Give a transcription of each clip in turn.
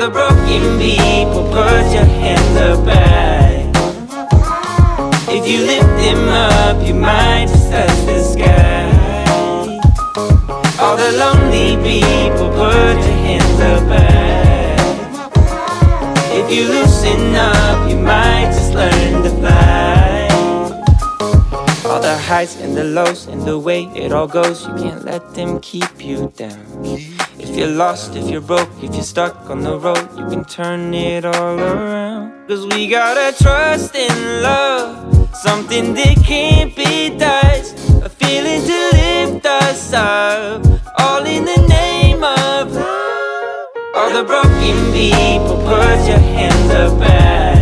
the broken people, put your hands up high. If you lift them up, you might just touch the sky. All the lonely people, put your hands up high. If you loosen up, you might just learn to fly. All the highs and the lows and the way it all goes, you can't let them keep you down. If you're lost, if you're broke, if you're stuck on the road, you can turn it all around. Cause we gotta trust in love, something that can't be touched, a feeling to lift us up, all in the name of love. All the broken people, put your hands up high.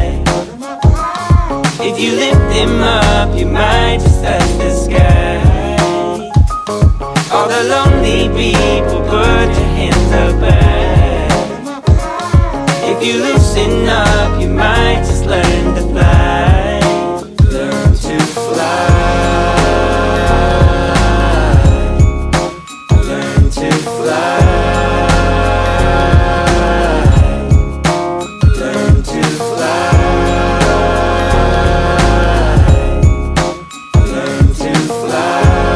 If you lift them up, you might just touch the sky. All the lonely people, put your hands up high. If you loosen up, you might just learn to fly. Learn to fly. Learn to fly. Learn to fly. Learn to fly.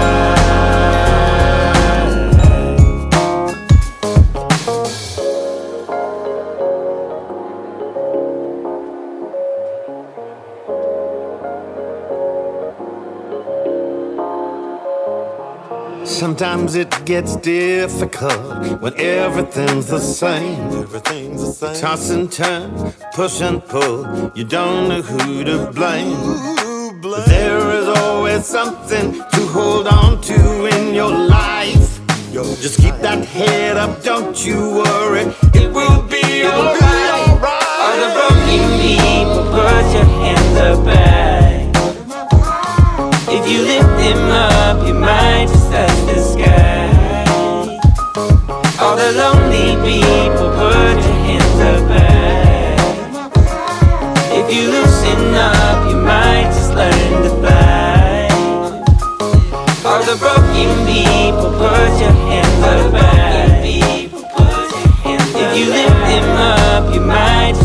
Sometimes it gets difficult when everything's the same. Toss and turn, push and pull, you don't know who to blame. But there is always something to hold on to in your life. Just keep that head up, don't you worry, it will be alright. All the broken people, put your hands up high. If you lift them up, you might just touch the sky. All the lonely people, put your hands up high. If you loosen up, you might just learn to fly. All the broken people, put your hands up high. If you lift them up, you might just